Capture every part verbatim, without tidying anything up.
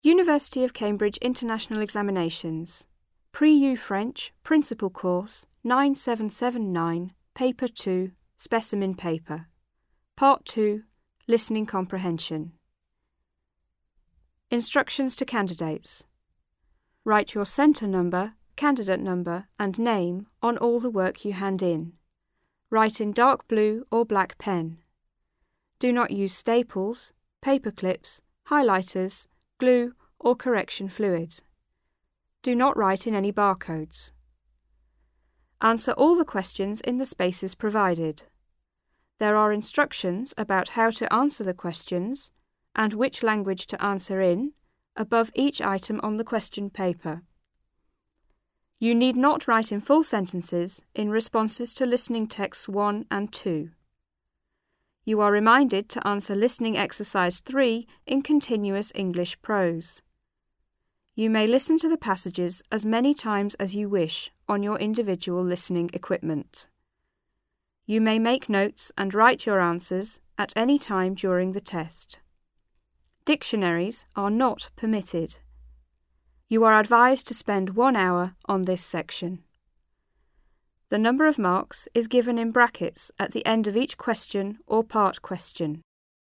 University of Cambridge International Examinations. Pre-U French, Principal Course, nine seven seven nine, Paper two, Specimen Paper. Part two, Listening Comprehension. Instructions to candidates. Write your centre number, candidate number and name on all the work you hand in. Write in dark blue or black pen. Do not use staples, paper clips, highlighters, glue or correction fluid. Do not write in any barcodes. Answer all the questions in the spaces provided. There are instructions about how to answer the questions and which language to answer in above each item on the question paper. You need not write in full sentences in responses to listening texts one and two. You are reminded to answer listening exercise three in continuous English prose. You may listen to the passages as many times as you wish on your individual listening equipment. You may make notes and write your answers at any time during the test. Dictionaries are not permitted. You are advised to spend one hour on this section. The number of marks is given in brackets at the end of each question or part question.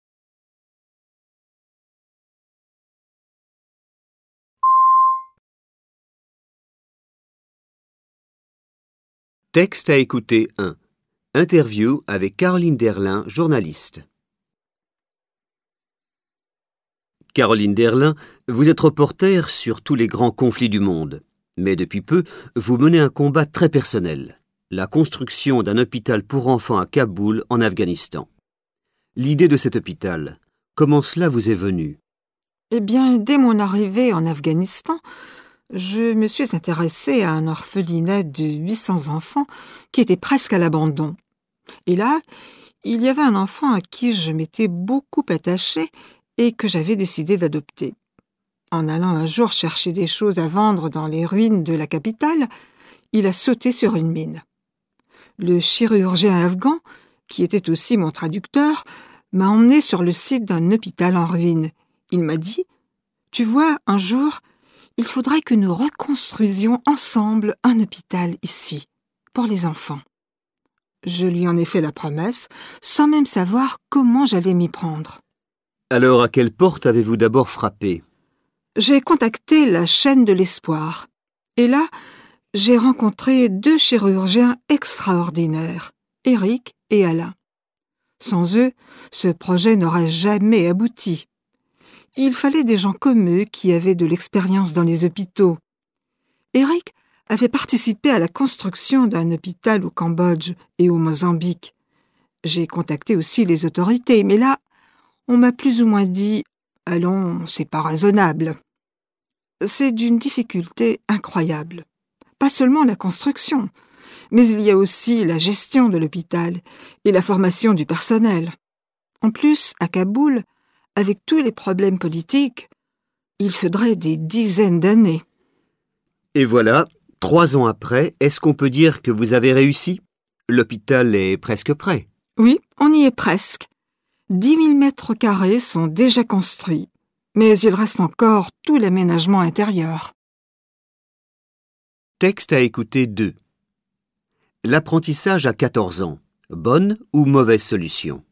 Texte à écouter un. Interview avec Caroline Derlin, journaliste. Caroline Derlin, vous êtes reporter sur tous les grands conflits du monde. Mais depuis peu, vous menez un combat très personnel. La construction d'un hôpital pour enfants à Kaboul, en Afghanistan. L'idée de cet hôpital, comment cela vous est venu? Eh bien, dès mon arrivée en Afghanistan, je me suis intéressée à un orphelinat de huit cents enfants qui était presque à l'abandon. Et là, il y avait un enfant à qui je m'étais beaucoup attachée et que j'avais décidé d'adopter. En allant un jour chercher des choses à vendre dans les ruines de la capitale, il a sauté sur une mine. Le chirurgien afghan, qui était aussi mon traducteur, m'a emmené sur le site d'un hôpital en ruine. Il m'a dit « Tu vois, un jour, il faudrait que nous reconstruisions ensemble un hôpital ici, pour les enfants. » Je lui en ai fait la promesse, sans même savoir comment j'allais m'y prendre. Alors, à quelle porte avez-vous d'abord frappé? J'ai contacté la chaîne de l'espoir. Et là, j'ai rencontré deux chirurgiens extraordinaires, Eric et Alain. Sans eux, ce projet n'aurait jamais abouti. Il fallait des gens comme eux qui avaient de l'expérience dans les hôpitaux. Eric avait participé à la construction d'un hôpital au Cambodge et au Mozambique. J'ai contacté aussi les autorités, mais là, on m'a plus ou moins dit « Allons, c'est pas raisonnable ». C'est d'une difficulté incroyable. Pas seulement la construction, mais il y a aussi la gestion de l'hôpital et la formation du personnel. En plus, à Kaboul, avec tous les problèmes politiques, il faudrait des dizaines d'années. Et voilà, trois ans après, est-ce qu'on peut dire que vous avez réussi? L'hôpital est presque prêt. Oui, on y est presque. Dix mille mètres carrés sont déjà construits, mais il reste encore tout l'aménagement intérieur. Texte à écouter deux. L'apprentissage à quatorze ans, bonne ou mauvaise solution?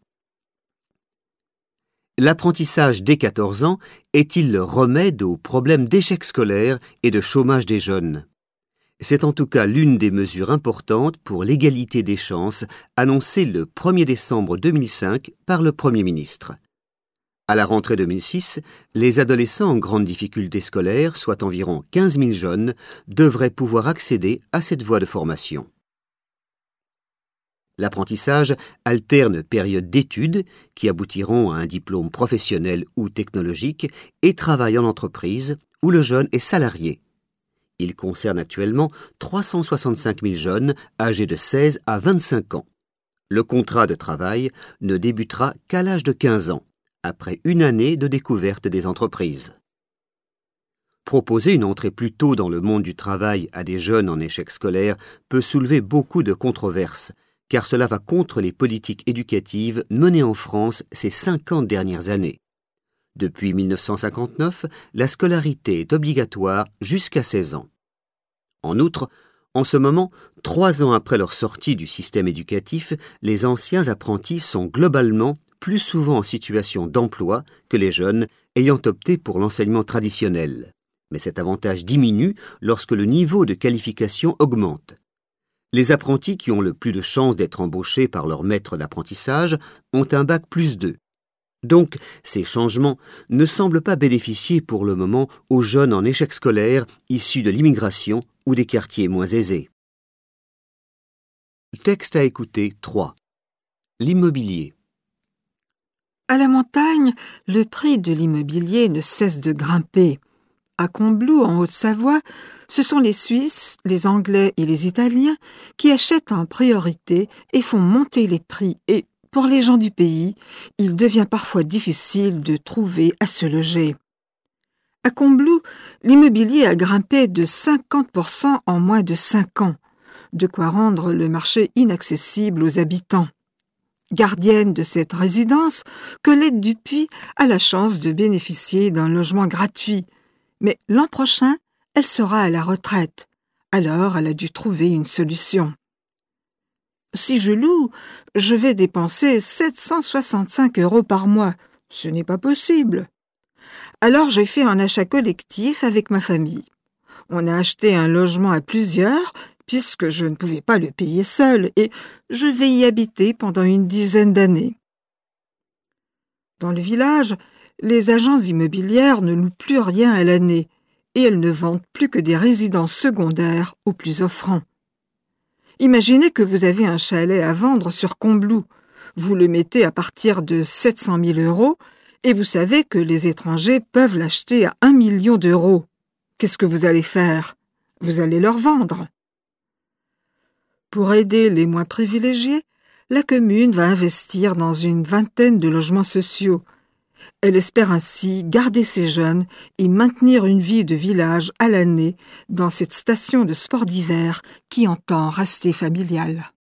L'apprentissage dès quatorze ans est-il le remède aux problèmes d'échec scolaire et de chômage des jeunes? C'est en tout cas l'une des mesures importantes pour l'égalité des chances annoncée le premier décembre deux mille cinq par le Premier ministre. À la rentrée deux mille six, les adolescents en grande difficulté scolaire, soit environ quinze mille jeunes, devraient pouvoir accéder à cette voie de formation. L'apprentissage alterne périodes d'études qui aboutiront à un diplôme professionnel ou technologique et travail en entreprise où le jeune est salarié. Il concerne actuellement trois cent soixante-cinq mille jeunes âgés de seize à vingt-cinq ans. Le contrat de travail ne débutera qu'à l'âge de quinze ans, après une année de découverte des entreprises. Proposer une entrée plus tôt dans le monde du travail à des jeunes en échec scolaire peut soulever beaucoup de controverses, car cela va contre les politiques éducatives menées en France ces cinquante dernières années. Depuis mille neuf cent cinquante-neuf, la scolarité est obligatoire jusqu'à seize ans. En outre, en ce moment, trois ans après leur sortie du système éducatif, les anciens apprentis sont globalement plus souvent en situation d'emploi que les jeunes ayant opté pour l'enseignement traditionnel. Mais cet avantage diminue lorsque le niveau de qualification augmente. Les apprentis qui ont le plus de chances d'être embauchés par leur maître d'apprentissage ont un bac plus deux. Donc, ces changements ne semblent pas bénéficier pour le moment aux jeunes en échec scolaire issus de l'immigration ou des quartiers moins aisés. Texte à écouter trois. L'immobilier. À la montagne, le prix de l'immobilier ne cesse de grimper. À Combloux, en Haute-Savoie, ce sont les Suisses, les Anglais et les Italiens qui achètent en priorité et font monter les prix. Et pour les gens du pays, il devient parfois difficile de trouver à se loger. À Combloux, l'immobilier a grimpé de cinquante pour cent en moins de cinq ans, de quoi rendre le marché inaccessible aux habitants. Gardienne de cette résidence, Colette Dupuis a la chance de bénéficier d'un logement gratuit. Mais l'an prochain, elle sera à la retraite. Alors, elle a dû trouver une solution. Si je loue, je vais dépenser sept cent soixante-cinq euros par mois. Ce n'est pas possible. Alors, j'ai fait un achat collectif avec ma famille. On a acheté un logement à plusieurs, puisque je ne pouvais pas le payer seul, et je vais y habiter pendant une dizaine d'années. Dans le village, les agences immobilières ne louent plus rien à l'année, et elles ne vendent plus que des résidences secondaires aux plus offrants. Imaginez que vous avez un chalet à vendre sur Combloux. Vous le mettez à partir de sept cent mille euros, et vous savez que les étrangers peuvent l'acheter à un million d'euros. Qu'est-ce que vous allez faire? Vous allez leur vendre. Pour aider les moins privilégiés, la commune va investir dans une vingtaine de logements sociaux. Elle espère ainsi garder ses jeunes et maintenir une vie de village à l'année dans cette station de sport d'hiver qui entend rester familiale.